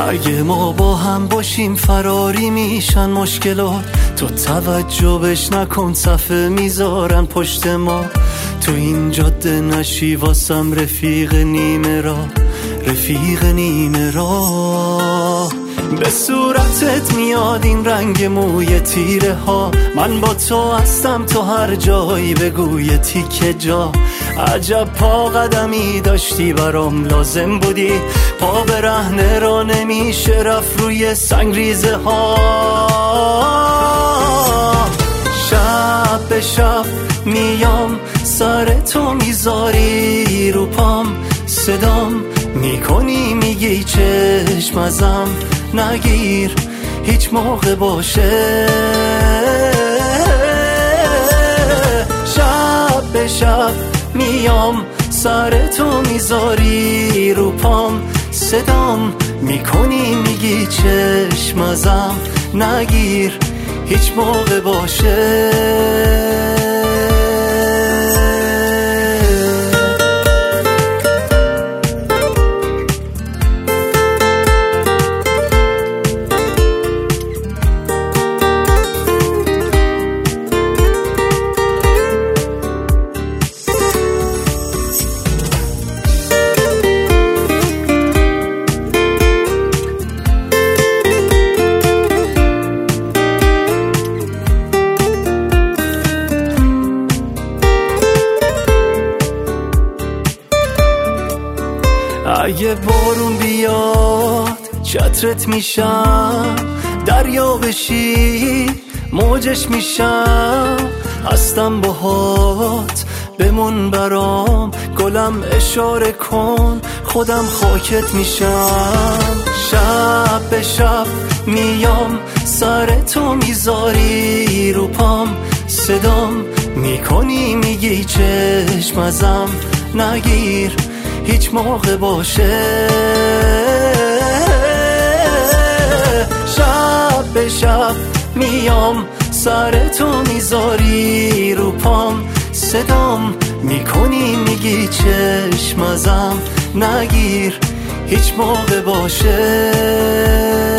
اگه ما با هم باشیم فراری میشن مشکلات، تو توجه بش نکن صفحه میذارن پشت ما. تو این جاده نشی واسم رفیق نیمه را، رفیق نیمه را. به صورتت میاد این رنگ موی تیره ها، من با تو هستم تو هر جایی بگوی تیکه جا. عجب پا قدمی داشتی برام لازم بودی، پا برهنه را نمیشه رفت روی سنگریزه ها. شب به شب میام سر تو میذاری رو پام، صدام میکنی میگی چشم ازم نگیر هیچ موقع باشه. شب به شب میام سر تو میذاری رو پام، صدام میکنی میگی چشم ازم نگیر هیچ موقع باشه. اگه بارون بیاد چترت میشم، دریا بشی موجش میشم. هستم باهات بمون برام، گلم اشاره کن خودم خاکت میشم. شب به شب میام سر تو میذاری رو پام، صدام میکنی میگی چشم ازم نگیر هیچ موقع باشه. شب به شب میام سر تو میذاری رو پام، صدام میکنی میگی چشم ازم نگیر هیچ موقع باشه.